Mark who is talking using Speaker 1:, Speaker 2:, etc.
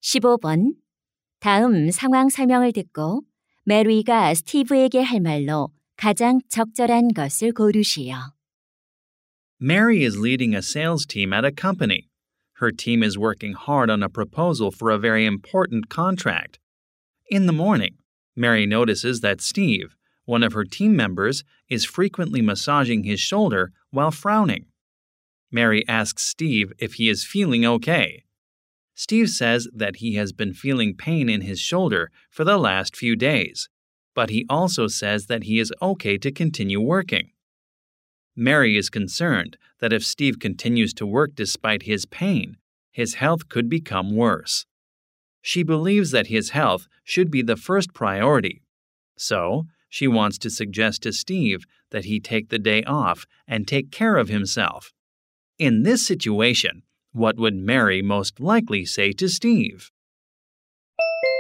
Speaker 1: 15번. 다음 상황 설명을 듣고 메리가 스티브에게 할 말로 가장 적절한 것을 고르시오.
Speaker 2: Mary is leading a sales team at a company. Her team is working hard on a proposal for a very important contract. In the morning, Mary notices that Steve, one of her team members, is frequently massaging his shoulder while frowning. Mary asks Steve if he is feeling okay. Steve says that he has been feeling pain in his shoulder for the last few days, but he also says that he is okay to continue working. Mary is concerned that if Steve continues to work despite his pain, his health could become worse. She believes that his health should be the first priority. So, she wants to suggest to Steve that he take the day off and take care of himself. In this situation, what would Mary most likely say to Steve?